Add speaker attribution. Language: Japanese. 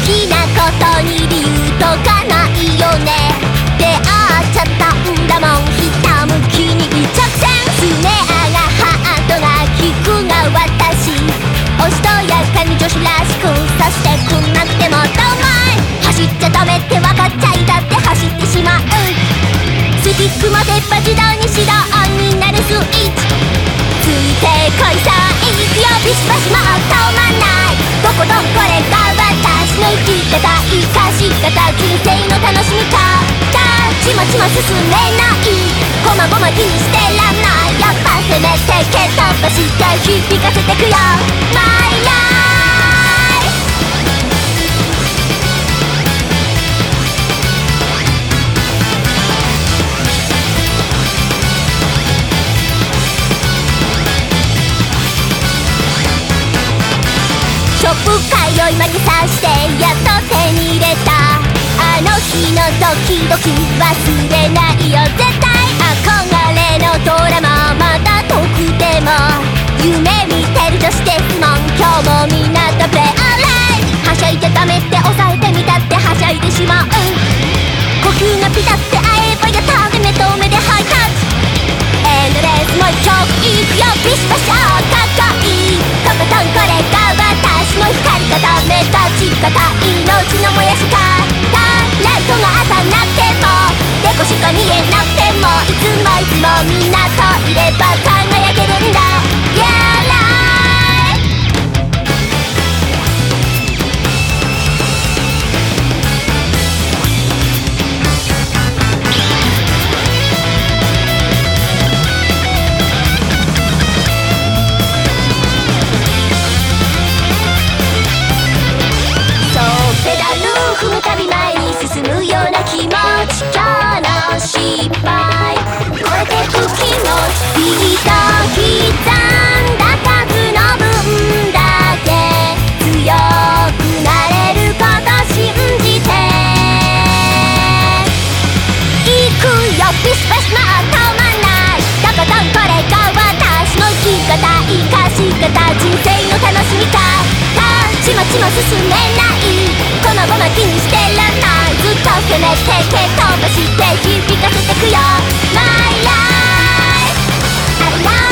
Speaker 1: きなことに理由とかないよね。出会っちゃったんだもん、ひたむきに一直線。スネアがハートが利くが私、おしとやかに女子らしくさしてくんなくてもどうまい。走っちゃダメって分かっちゃいたって走ってしまう。スティックも出っ歯自動に指導になるスイッチついてこいさあ行くよビシバシもう止まんない。どこどんこれが私の生き方生かし方人生の楽しみ方。ちまちま進めないごまごま気にしてらんない。やっぱせめて蹴っ飛ばして響かせてくよ My life。ショップ通い負けさしてやっと手に入れたあの日のドキドキ忘れないよ絶対。憧れのドラマまだ遠くても夢見てる女子ですもん。今日もみんなとプレイアレイ。はしゃいじゃダメって抑えてみたってはしゃいでしまう。呼吸がピタって合えばやったで目と目でハイタッチ。エンドレスもう一曲いくよビシバシかっこいい。とことんこれが私の光り方目立ち方命の燃やし方。ライトが当たんなくてもデコしか見えなくてもいつもいつもみんなといれば輝けるんだ Yeah life。踏むたび前に進むような気持ち。今日の失敗超えてく気持ち。ビート刻んだ数の分だけ強くなれること信じていくよビシバシもう止まんない。とことんこれが私の生き方生かし方人生の楽しみ方。ちまちま進めないこのごま気にしてらんない。ずっと攻めて蹴飛ばして響かせてくよ My life I love